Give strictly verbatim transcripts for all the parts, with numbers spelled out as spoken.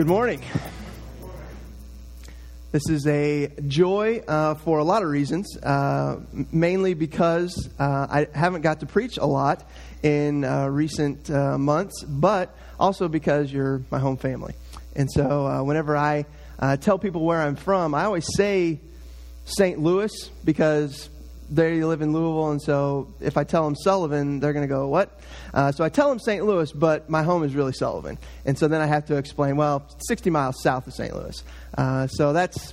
Good morning. This is a joy uh, for a lot of reasons, uh, mainly because uh, I haven't got to preach a lot in uh, recent uh, months, but also because you're my home family. And so uh, whenever I uh, tell people where I'm from, I always say Saint Louis because they live in Louisville, and so if I tell them Sullivan, they're going to go, what? Uh, so I tell them Saint Louis, but my home is really Sullivan. And so then I have to explain, well, sixty miles south of Saint Louis. Uh, so that's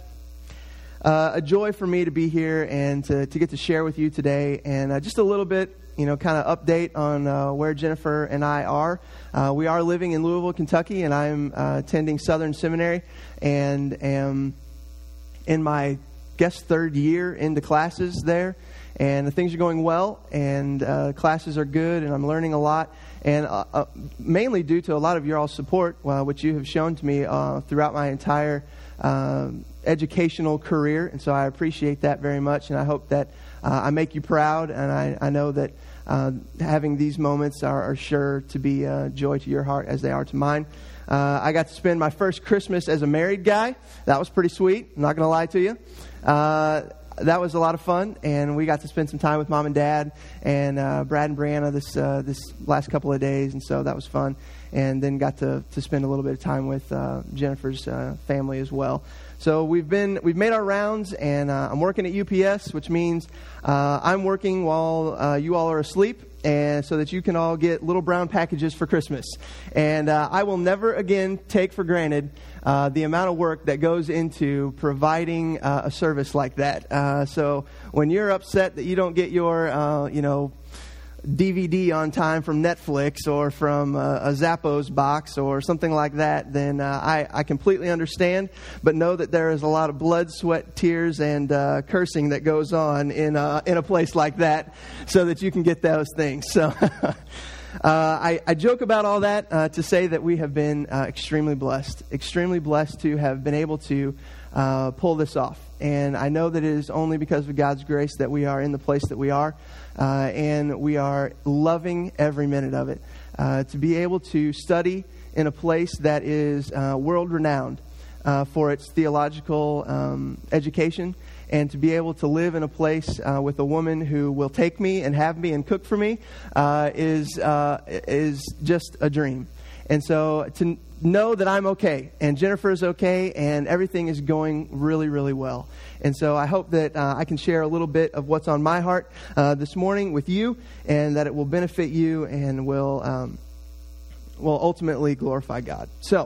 uh, a joy for me to be here and to, to get to share with you today. And uh, just a little bit, you know, kind of update on uh, where Jennifer and I are. Uh, we are living in Louisville, Kentucky, and I'm uh, attending Southern Seminary and am in my guess third year into classes there, and the things are going well, and uh, classes are good, and I'm learning a lot, and uh, uh, mainly due to a lot of your all's support, uh, which you have shown to me uh, throughout my entire uh, educational career, and so I appreciate that very much, and I hope that uh, I make you proud, and I, I know that uh, having these moments are, are sure to be a joy to your heart as they are to mine. Uh, I got to spend my first Christmas as a married guy. That was pretty sweet. I'm not going to lie to you. Uh, that was a lot of fun, and we got to spend some time with Mom and Dad and uh, Brad and Brianna this uh, this last couple of days, and so that was fun. And then got to, to spend a little bit of time with uh, Jennifer's uh, family as well. So we've been we've made our rounds, and uh, I'm working at U P S, which means uh, I'm working while uh, you all are asleep, and so that you can all get little brown packages for Christmas. And uh, I will never again take for granted uh, the amount of work that goes into providing uh, a service like that. Uh, so when you're upset that you don't get your, uh, you know, D V D on time from Netflix or from uh, a Zappos box or something like that, then uh, I, I completely understand. But know that there is a lot of blood, sweat, tears, and uh, cursing that goes on in a, in a place like that so that you can get those things. So uh, I, I joke about all that uh, to say that we have been uh, extremely blessed, extremely blessed to have been able to uh, pull this off. And I know that it is only because of God's grace that we are in the place that we are. Uh, and we are loving every minute of it. Uh, to be able to study in a place that is uh, world-renowned uh, for its theological um, education, and to be able to live in a place uh, with a woman who will take me and have me and cook for me uh, is uh, is just a dream. And so to know that I'm okay, and Jennifer is okay, and everything is going really, really well. And so I hope that uh, I can share a little bit of what's on my heart uh, this morning with you, and that it will benefit you and will um, will ultimately glorify God. So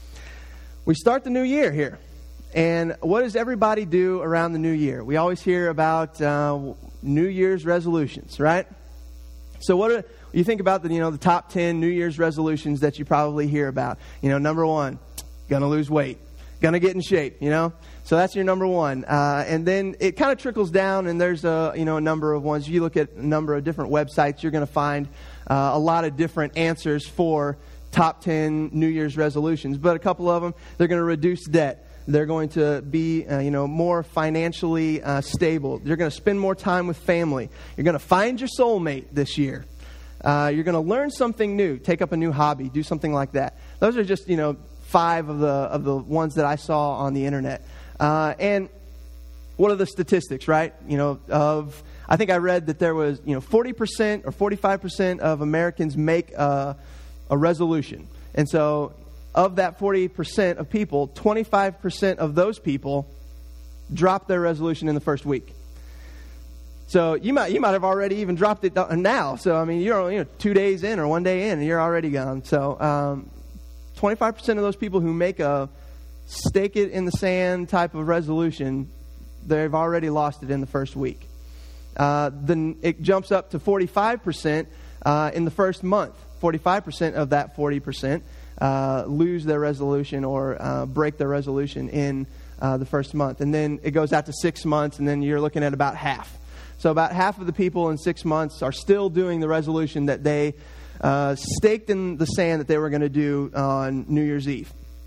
we start the new year here. And what does everybody do around the new year? We always hear about uh, New Year's resolutions, right? So what are, you think about the, you know, the top ten New Year's resolutions that you probably hear about. You know, number one, gonna lose weight, gonna get in shape, you know? So that's your number one. Uh, and then it kind of trickles down, and there's a, you know, a number of ones. You look at a number of different websites, you're going to find uh, a lot of different answers for top ten New Year's resolutions. But a couple of them, they're going to reduce debt. They're going to be, uh, you know, more financially uh, stable. You're going to spend more time with family. You're going to find your soulmate this year. Uh, you're going to learn something new, take up a new hobby, do something like that. Those are just, you know, five of the of the ones that I saw on the internet. Uh, and what are the statistics, right? You know, of I think I read that there was, you know, forty percent or forty-five percent of Americans make a, a resolution. And so of that forty percent of people, twenty-five percent of those people drop their resolution in the first week. So you might you might have already even dropped it now. So, I mean, you're you know, two days in or one day in and you're already gone. So um, twenty-five percent of those people who make a stake it in the sand type of resolution, they've already lost it in the first week. Uh, then it jumps up to forty-five percent uh, in the first month. forty-five percent of that forty percent uh, lose their resolution or uh, break their resolution in uh, the first month. And then it goes out to six months, and then you're looking at about half. So about half of the people in six months are still doing the resolution that they uh, staked in the sand that they were going to do on New Year's Eve.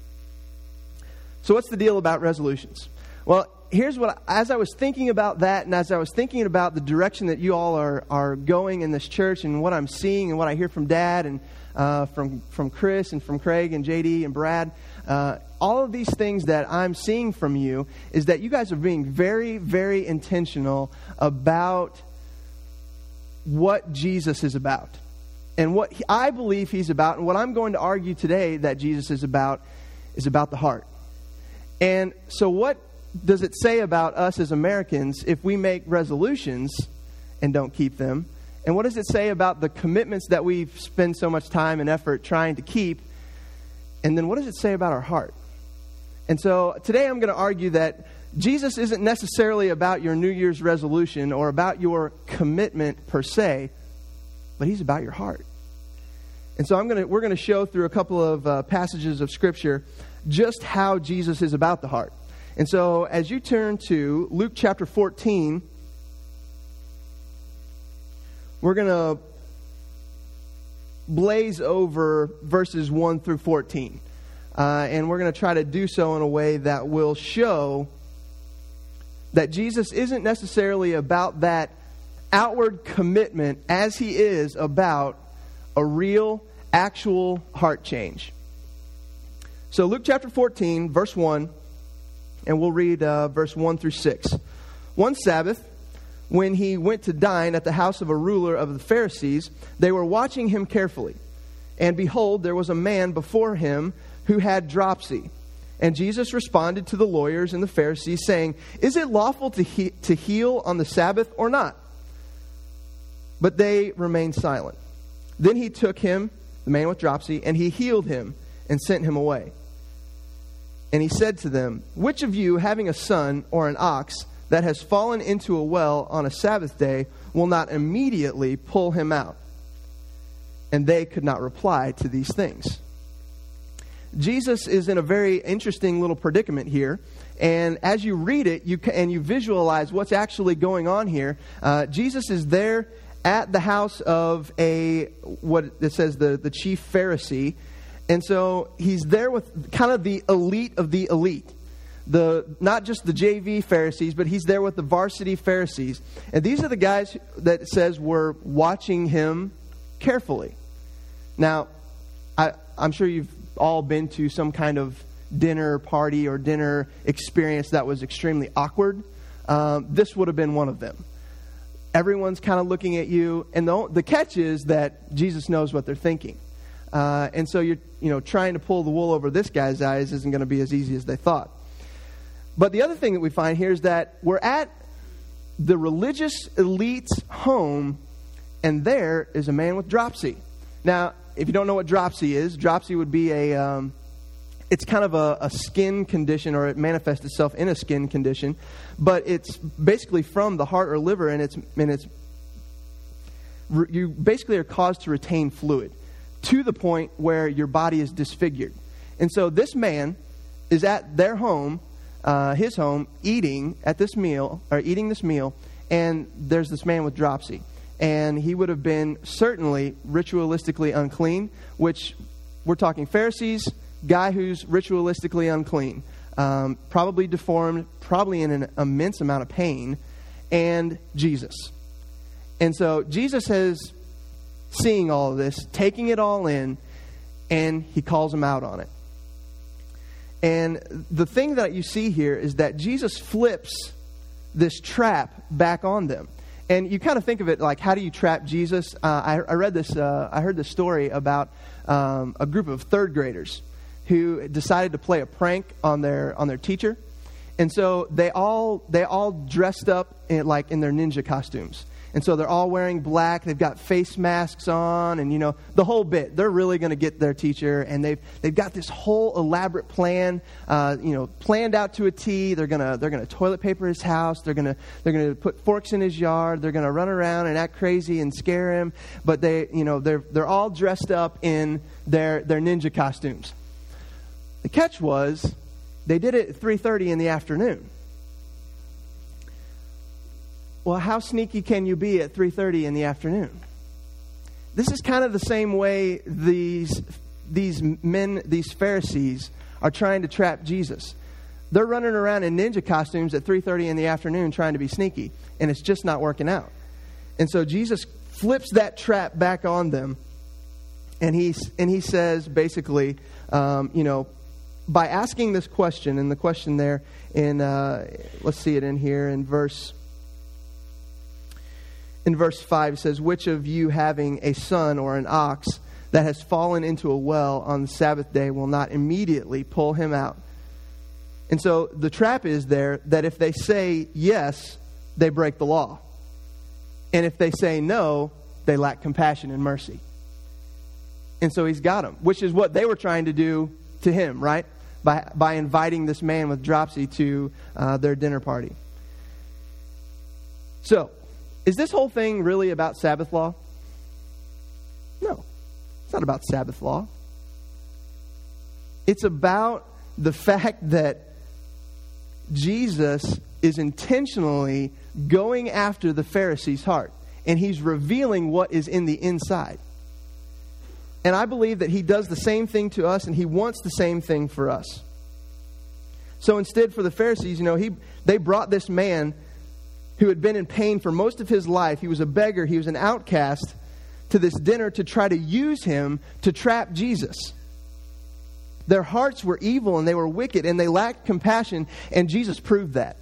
So what's the deal about resolutions? Well, here's what, as I was thinking about that, and as I was thinking about the direction that you all are, are going in this church, and what I'm seeing and what I hear from Dad and uh, from, from Chris and from Craig and J D and Brad, Uh, all of these things that I'm seeing from you is that you guys are being very, very intentional about what Jesus is about. And what he, I believe he's about, and what I'm going to argue today that Jesus is about, is about the heart. And so what does it say about us as Americans if we make resolutions and don't keep them? And what does it say about the commitments that we spend so much time and effort trying to keep? And then what does it say about our heart? And so today I'm going to argue that Jesus isn't necessarily about your New Year's resolution or about your commitment per se, but he's about your heart. And so I'm going to we're going to show through a couple of uh, passages of Scripture just how Jesus is about the heart. And so as you turn to Luke chapter fourteen, we're going to blaze over verses one through fourteen. Uh, and we're going to try to do so in a way that will show that Jesus isn't necessarily about that outward commitment as he is about a real, actual heart change. So Luke chapter fourteen, verse one, and we'll read uh, verse one through six. One Sabbath, when he went to dine at the house of a ruler of the Pharisees, they were watching him carefully. And behold, there was a man before him who had dropsy. And Jesus responded to the lawyers and the Pharisees, saying, "Is it lawful to he- to heal on the Sabbath or not?" But they remained silent. Then he took him, the man with dropsy, and he healed him and sent him away. And he said to them, "Which of you, having a son or an ox that has fallen into a well on a Sabbath day, will not immediately pull him out?" And they could not reply to these things. Jesus is in a very interesting little predicament here. And as you read it you can, and you visualize what's actually going on here, uh, Jesus is there at the house of a, what it says, the, the chief Pharisee. And so he's there with kind of the elite of the elite. The not just the J V Pharisees, but he's there with the varsity Pharisees. And these are the guys that it says were watching him carefully. Now, I, I'm sure you've all been to some kind of dinner party or dinner experience that was extremely awkward. Um, this would have been one of them. Everyone's kind of looking at you, and the, the catch is that Jesus knows what they're thinking. Uh, and so you're, you know, trying to pull the wool over this guy's eyes isn't going to be as easy as they thought. But the other thing that we find here is that we're at the religious elite's home, and there is a man with dropsy. Now, if you don't know what dropsy is, dropsy would be a, um, it's kind of a, a skin condition, or it manifests itself in a skin condition, but it's basically from the heart or liver, and it's, and it's, you basically are caused to retain fluid to the point where your body is disfigured. And so this man is at their home, uh, his home, eating at this meal, or eating this meal, and there's this man with dropsy. And he would have been certainly ritualistically unclean, which we're talking Pharisees, guy who's ritualistically unclean, um, probably deformed, probably in an immense amount of pain, and Jesus. And so Jesus is seeing all of this, taking it all in, and he calls him out on it. And the thing that you see here is that Jesus flips this trap back on them. And you kind of think of it like, how do you trap Jesus? Uh, I, I read this, uh, I heard this story about um, a group of third graders who decided to play a prank on their on their teacher. And so they all they all dressed up in, like in their ninja costumes. And so they're all wearing black. They've got face masks on, and you know the whole bit. They're really going to get their teacher, and they've they've got this whole elaborate plan, uh, you know, planned out to a T. They're gonna they're gonna toilet paper his house. They're gonna they're gonna put forks in his yard. They're gonna run around and act crazy and scare him. But they you know they're they're all dressed up in their their ninja costumes. The catch was they did it at three thirty in the afternoon. Well, how sneaky can you be at three thirty in the afternoon? This is kind of the same way these these men, these Pharisees, are trying to trap Jesus. They're running around in ninja costumes at three thirty in the afternoon trying to be sneaky, and it's just not working out. And so Jesus flips that trap back on them, and he, and he says, basically, um, you know, by asking this question, and the question there in, uh, let's see it in here in verse, in verse five, it says, which of you having a son or an ox that has fallen into a well on the Sabbath day will not immediately pull him out? And so the trap is there that if they say yes, they break the law. And if they say no, they lack compassion and mercy. And so he's got them, which is what they were trying to do to him, right? By by inviting this man with dropsy to uh, their dinner party. So, is this whole thing really about Sabbath law? No, it's not about Sabbath law. It's about the fact that Jesus is intentionally going after the Pharisees' heart, and he's revealing what is in the inside. And I believe that he does the same thing to us, and he wants the same thing for us. So instead, for the Pharisees, you know, he they brought this man who had been in pain for most of his life. He was a beggar. He was an outcast to this dinner to try to use him to trap Jesus. Their hearts were evil and they were wicked and they lacked compassion, and Jesus proved that.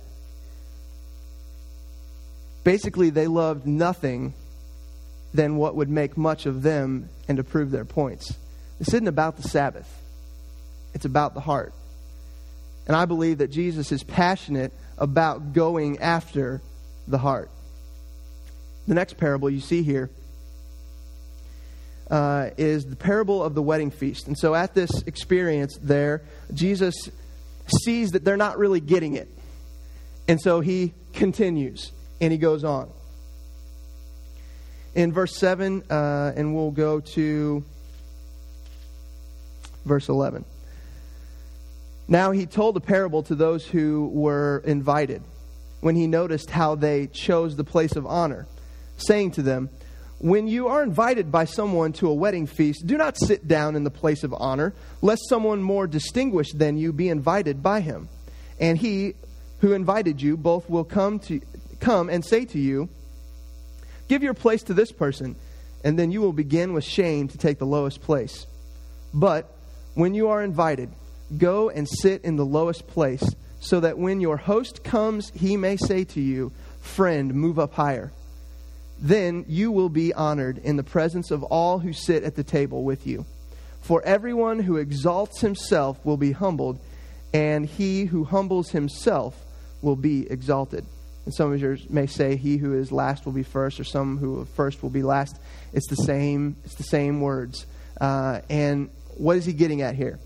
Basically, they loved nothing than what would make much of them and to prove their points. This isn't about the Sabbath. It's about the heart. And I believe that Jesus is passionate about going after the heart. The next parable you see here uh, is the parable of the wedding feast. And so at this experience there, Jesus sees that they're not really getting it. And so he continues and he goes on. In verse seven, uh, and we'll go to verse eleven. Now he told a parable to those who were invited, when he noticed how they chose the place of honor, saying to them, when you are invited by someone to a wedding feast, do not sit down in the place of honor, lest someone more distinguished than you be invited by him. And he who invited you both will come to come and say to you, give your place to this person, and then you will begin with shame to take the lowest place. But when you are invited, go and sit in the lowest place, so that when your host comes, he may say to you, friend, move up higher. Then you will be honored in the presence of all who sit at the table with you. For everyone who exalts himself will be humbled, and he who humbles himself will be exalted. And some of you may say, he who is last will be first, or some who are first will be last. It's the same, it's the same words. Uh, and what is he getting at here?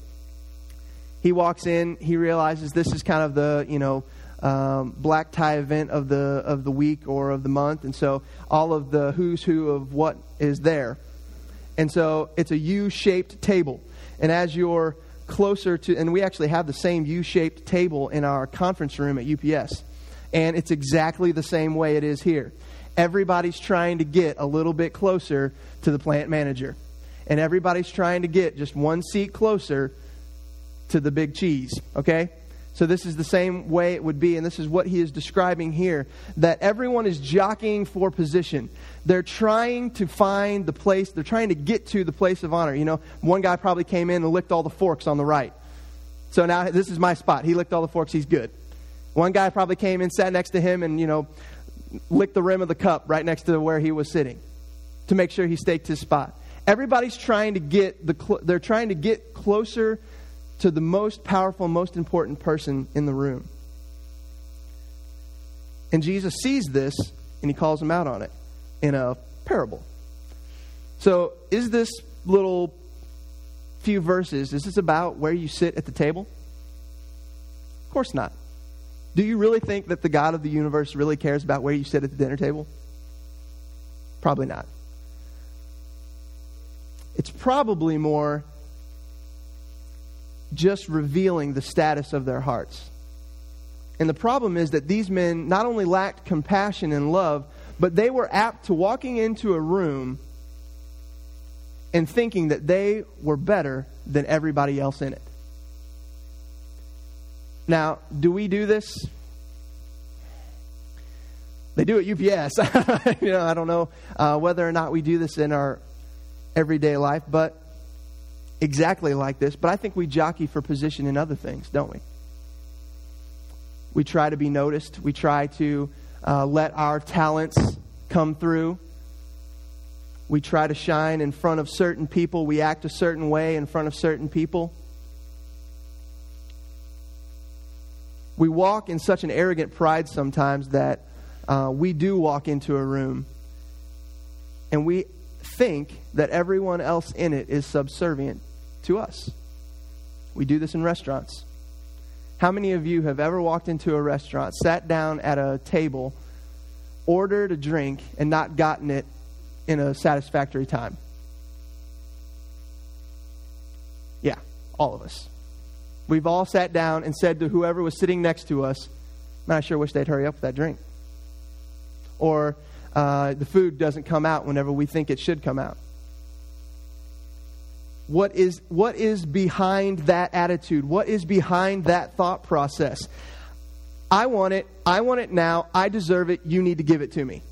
He walks in, he realizes this is kind of the, you know, um, black tie event of the of the week or of the month. And so all of the who's who of what is there. And so it's a U-shaped table. And as you're closer to, and we actually have the same U-shaped table in our conference room at U P S. And it's exactly the same way it is here. Everybody's trying to get a little bit closer to the plant manager. And everybody's trying to get just one seat closer to the big cheese. Okay? So this is the same way it would be. And this is what he is describing here. That everyone is jockeying for position. They're trying to find the place. They're trying to get to the place of honor. You know, one guy probably came in and licked all the forks on the right. So now this is my spot. He licked all the forks. He's good. One guy probably came in, sat next to him, and, you know, licked the rim of the cup right next to where he was sitting to make sure he staked his spot. Everybody's trying to get the cl- they're trying to get closer to the most powerful, most important person in the room. And Jesus sees this, and he calls them out on it in a parable. So, is this little few verses, is this about where you sit at the table? Of course not. Do you really think that the God of the universe really cares about where you sit at the dinner table? Probably not. It's probably more just revealing the status of their hearts. And the problem is that these men not only lacked compassion and love, but they were apt to walking into a room and thinking that they were better than everybody else in it. Now, do we do this? They do at U P S. you know, I don't know uh, whether or not we do this in our everyday life, but exactly like this, but I think we jockey for position in other things, don't we? We try to be noticed. We try to uh, let our talents come through. We try to shine in front of certain people. We act a certain way in front of certain people. We walk in such an arrogant pride sometimes that uh, we do walk into a room and we think that everyone else in it is subservient to us. We do this in restaurants. How many of you have ever walked into a restaurant, sat down at a table, ordered a drink, and not gotten it in a satisfactory time? Yeah, all of us. We've all sat down and said to whoever was sitting next to us, man, I sure wish they'd hurry up with that drink. Or uh, the food doesn't come out whenever we think it should come out. What is, what is behind that attitude? What is behind that thought process? I want it. I want it now. I deserve it. You need to give it to me.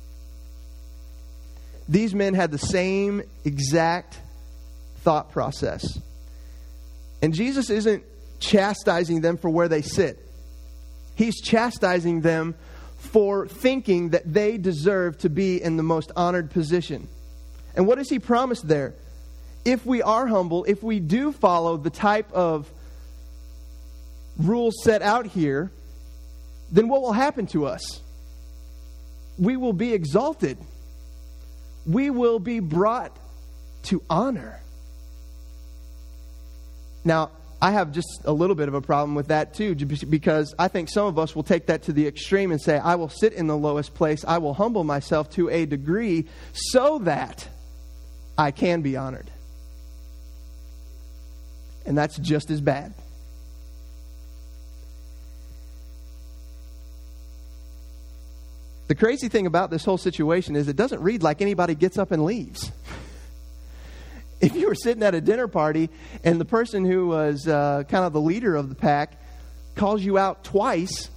These men had the same exact thought process. And Jesus isn't chastising them for where they sit. He's chastising them for thinking that they deserve to be in the most honored position. And what does he promise there? If we are humble, if we do follow the type of rules set out here, then what will happen to us? We will be exalted. We will be brought to honor. Now, I have just a little bit of a problem with that too, because I think some of us will take that to the extreme and say, I will sit in the lowest place. I will humble myself to a degree so that I can be honored. And that's just as bad. The crazy thing about this whole situation is it doesn't read like anybody gets up and leaves. If you were sitting at a dinner party and the person who was uh, kind of the leader of the pack calls you out twice,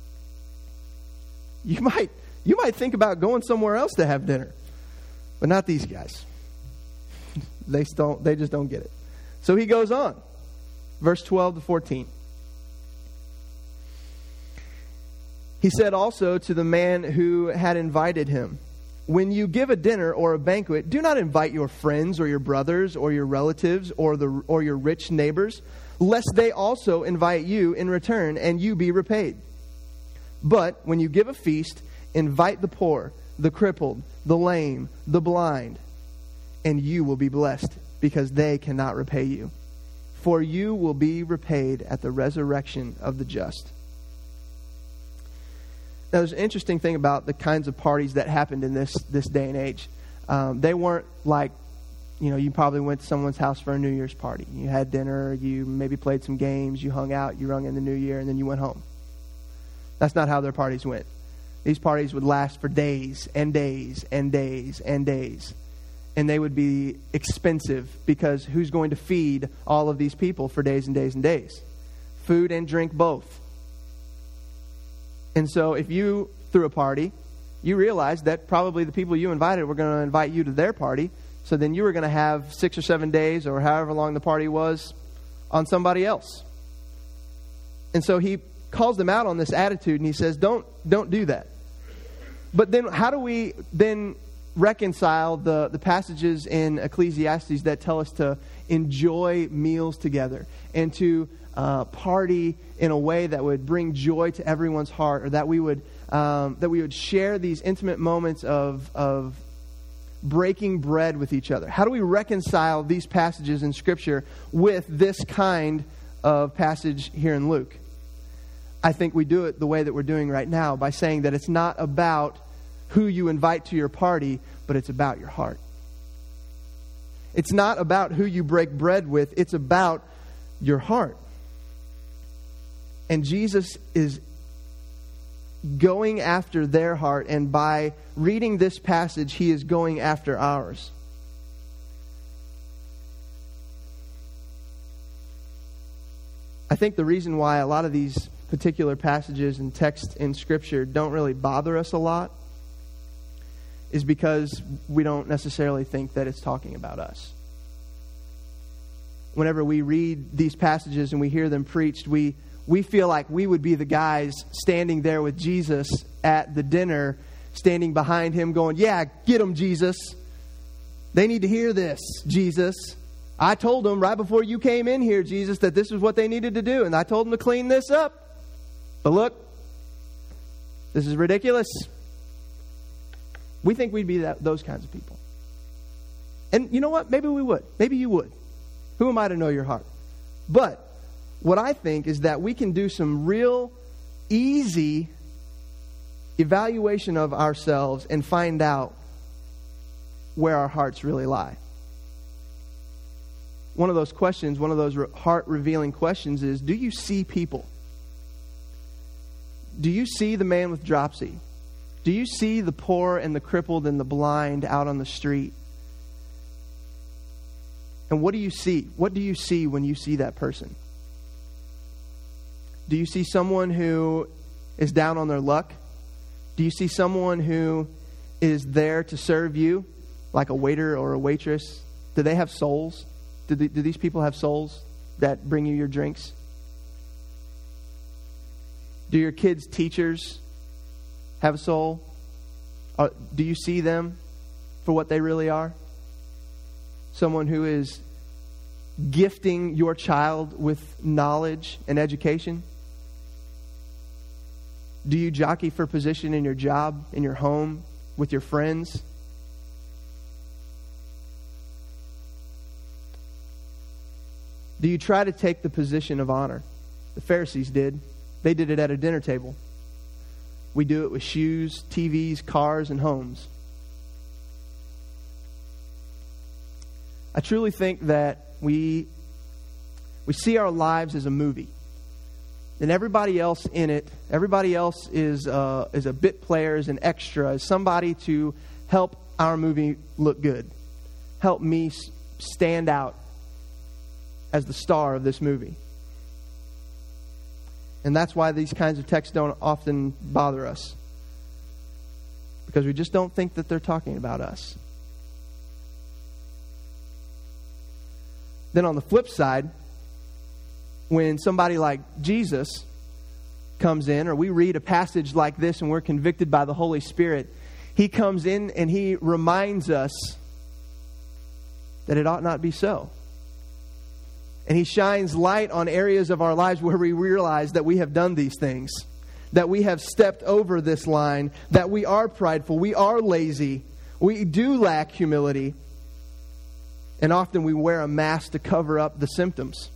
you might you might think about going somewhere else to have dinner. But not these guys. They don't they just don't get it. So he goes on. Verse twelve to fourteen. He said also to the man who had invited him, when you give a dinner or a banquet, do not invite your friends or your brothers or your relatives or the or your rich neighbors, lest they also invite you in return and you be repaid. But when you give a feast, invite the poor, the crippled, the lame, the blind, and you will be blessed because they cannot repay you. For you will be repaid at the resurrection of the just. Now, there's an interesting thing about the kinds of parties that happened in this this day and age. Um, they weren't like, you know, you probably went to someone's house for a New Year's party. You had dinner, you maybe played some games, you hung out, you rung in the New Year, and then you went home. That's not how their parties went. These parties would last for days and days and days and days. And they would be expensive because who's going to feed all of these people for days and days and days? Food and drink both. And so if you threw a party, you realized that probably the people you invited were going to invite you to their party. So then you were going to have six or seven days or however long the party was on somebody else. And so he calls them out on this attitude and he says, don't, don't do that. But then how do we then reconcile the, the passages in Ecclesiastes that tell us to enjoy meals together and to uh, party in a way that would bring joy to everyone's heart, or that we would um, that we would share these intimate moments of of breaking bread with each other? How do we reconcile these passages in Scripture with this kind of passage here in Luke? I think we do it the way that we're doing right now, by saying that it's not about who you invite to your party, but it's about your heart. It's not about who you break bread with, it's about your heart. And Jesus is going after their heart, and by reading this passage, he is going after ours. I think the reason why a lot of these particular passages and texts in Scripture don't really bother us a lot is because we don't necessarily think that it's talking about us. whenever we read these passages and we hear them preached, we, we feel like we would be the guys standing there with Jesus at the dinner, standing behind him going, yeah, get them, Jesus. They need to hear this, Jesus. I told them right before you came in here, Jesus, that this is what they needed to do. And I told them to clean this up. But look, this is ridiculous. We think we'd be that, those kinds of people. And you know what? Maybe we would. Maybe you would. Who am I to know your heart? But what I think is that we can do some real easy evaluation of ourselves and find out where our hearts really lie. One of those questions, one of those heart-revealing questions is, do you see people? Do you see the man with dropsy? Do you see the poor and the crippled and the blind out on the street? And what do you see? What do you see when you see that person? Do you see someone who is down on their luck? Do you see someone who is there to serve you, like a waiter or a waitress? Do they have souls? Do, the, do these people have souls that bring you your drinks? Do your kids' teachers have a soul? Uh, do you see them for what they really are? Someone who is gifting your child with knowledge and education? Do you jockey for position in your job, in your home, with your friends? Do you try to take the position of honor? The Pharisees did. They did it at a dinner table. We do it with shoes, T Vs, cars, and homes. I truly think that we we see our lives as a movie. And everybody else in it, everybody else is, uh, is a bit player, is an extra, is somebody to help our movie look good. Help me stand out as the star of this movie. And that's why these kinds of texts don't often bother us. Because we just don't think that they're talking about us. Then on the flip side, when somebody like Jesus comes in, or we read a passage like this and we're convicted by the Holy Spirit, he comes in and he reminds us that it ought not be so. And he shines light on areas of our lives where we realize that we have done these things, that we have stepped over this line, that we are prideful, we are lazy, we do lack humility, and often we wear a mask to cover up the symptoms.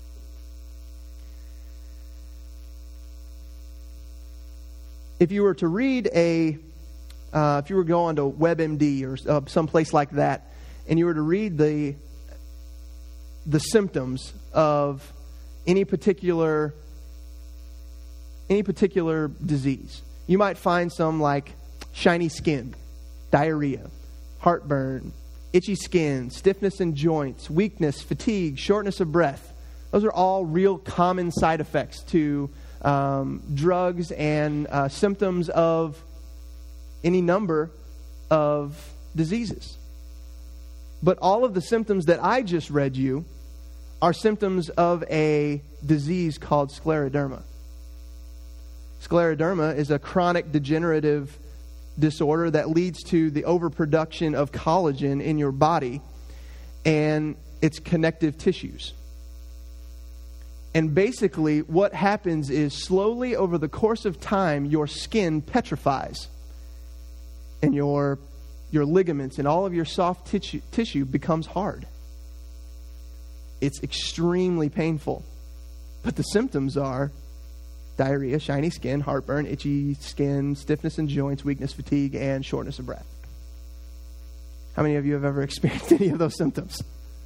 If you were to read a, uh, if you were going to WebMD or uh, someplace like that, and you were to read the the symptoms of any particular any particular disease, you might find some like shiny skin, diarrhea, heartburn, itchy skin, stiffness in joints, weakness, fatigue, shortness of breath. Those are all real common side effects to um, drugs and uh, symptoms of any number of diseases. But all of the symptoms that I just read you are symptoms of a disease called scleroderma. Scleroderma is a chronic degenerative disorder that leads to the overproduction of collagen in your body and its connective tissues. And basically what happens is slowly over the course of time, your skin petrifies and your your ligaments and all of your soft tissue, tissue becomes hard. It's extremely painful. But the symptoms are diarrhea, shiny skin, heartburn, itchy skin, stiffness in joints, weakness, fatigue, and shortness of breath. How many of you have ever experienced any of those symptoms?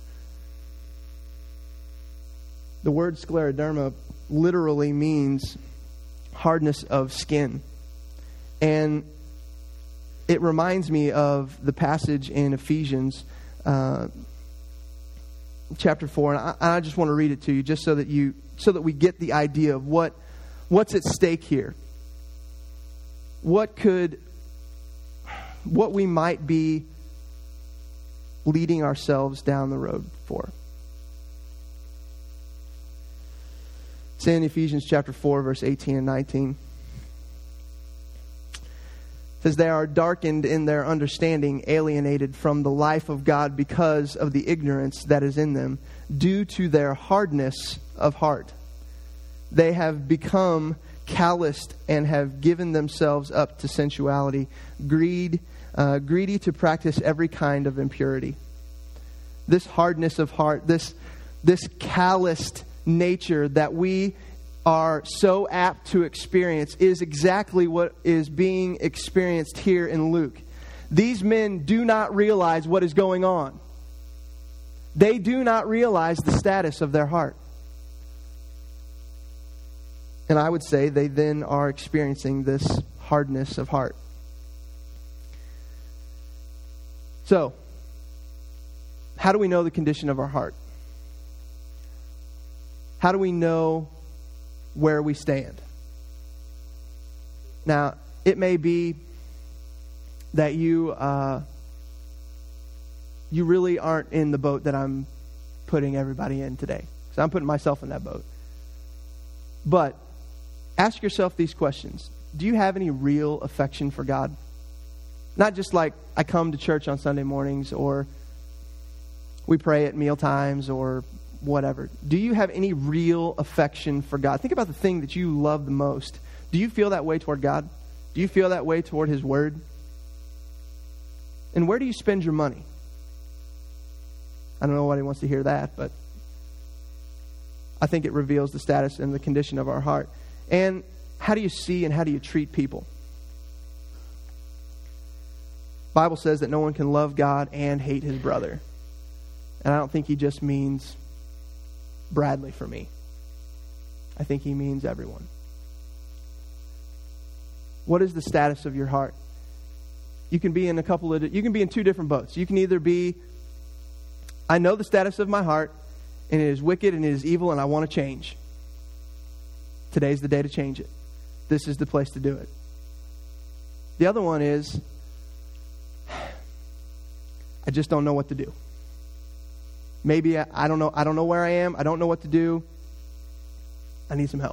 The word scleroderma literally means hardness of skin. And it reminds me of the passage in Ephesians uh, chapter four, and I, I just want to read it to you, just so that you, so that we get the idea of what what's at stake here. What could, what we might be leading ourselves down the road for. It's in Ephesians chapter four, verse eighteen and nineteen. It says, they are darkened in their understanding, alienated from the life of God because of the ignorance that is in them, due to their hardness of heart. They have become calloused and have given themselves up to sensuality, greed, uh, greedy to practice every kind of impurity. This hardness of heart, this, this calloused nature that we are so apt to experience is exactly what is being experienced here in Luke. These men do not realize what is going on. They do not realize the status of their heart. And I would say they then are experiencing this hardness of heart. So, how do we know the condition of our heart? How do we know where we stand? Now, it may be that you uh, you really aren't in the boat that I'm putting everybody in today. So I'm putting myself in that boat. But ask yourself these questions. Do you have any real affection for God? Not just like I come to church on Sunday mornings, or we pray at meal times, or whatever. Do you have any real affection for God? Think about the thing that you love the most. Do you feel that way toward God? Do you feel that way toward His Word? And where do you spend your money? I don't know why He wants to hear that, but I think it reveals the status and the condition of our heart. And how do you see and how do you treat people? The Bible says that no one can love God and hate his brother. And I don't think He just means Bradley for me. I think He means everyone. What is the status of your heart? You can be in a couple of, you can be in two different boats. You can either be, I know the status of my heart, and it is wicked and it is evil, and I want to change. Today's the day to change it. This is the place to do it. The other one is, I just don't know what to do. Maybe I, I don't know. I don't know where I am. I don't know what to do. I need some help.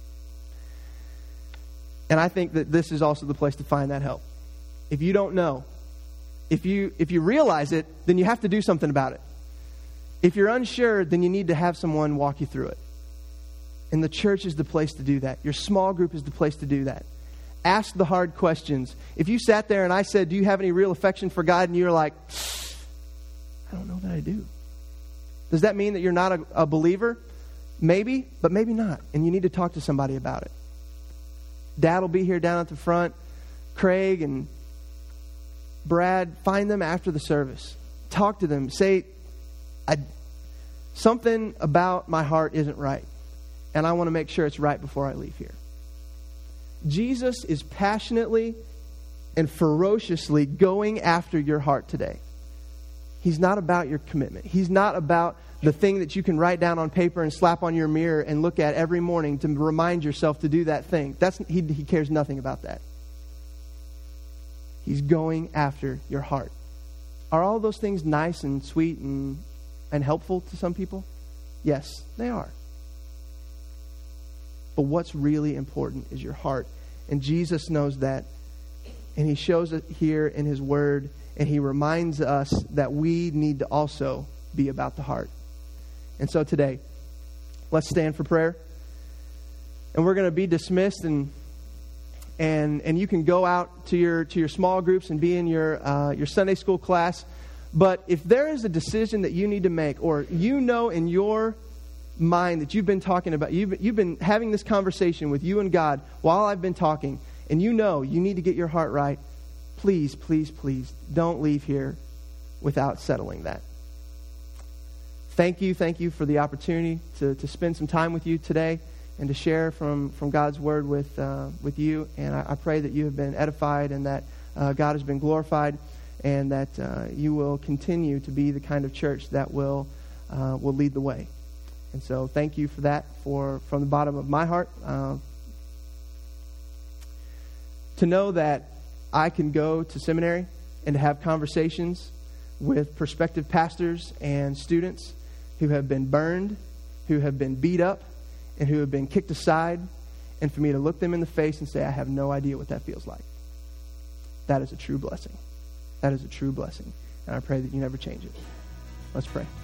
And I think that this is also the place to find that help. If you don't know, if you if you realize it, then you have to do something about it. If you're unsure, then you need to have someone walk you through it. And the church is the place to do that. Your small group is the place to do that. Ask the hard questions. If you sat there and I said, do you have any real affection for God? And you're like, I don't know that I do. Does that mean that you're not a, a believer? Maybe, but maybe not. And you need to talk to somebody about it. Dad will be here down at the front. Craig and Brad, find them after the service. Talk to them. Say, I, something about my heart isn't right. And I want to make sure it's right before I leave here. Jesus is passionately and ferociously going after your heart today. He's not about your commitment. He's not about the thing that you can write down on paper and slap on your mirror and look at every morning to remind yourself to do that thing. That's he, he cares nothing about that. He's going after your heart. Are all those things nice and sweet and, and helpful to some people? Yes, they are. But what's really important is your heart. And Jesus knows that. And He shows it here in His Word. And He reminds us that we need to also be about the heart. And so today, let's stand for prayer. And we're going to be dismissed, and and and you can go out to your to your small groups and be in your uh, your Sunday school class. But if there is a decision that you need to make, or you know in your mind that you've been talking about, you've you've been having this conversation with you and God while I've been talking, and you know you need to get your heart right, please, please, please don't leave here without settling that. Thank you, thank you for the opportunity to, to spend some time with you today and to share from, from God's Word with uh, with you. And I, I pray that you have been edified and that uh, God has been glorified, and that uh, you will continue to be the kind of church that will uh, will lead the way. And so thank you for that, for from the bottom of my heart. Uh, to know that I can go to seminary and to have conversations with prospective pastors and students who have been burned, who have been beat up, and who have been kicked aside, and for me to look them in the face and say, I have no idea what that feels like. That is a true blessing. That is a true blessing. And I pray that you never change it. Let's pray.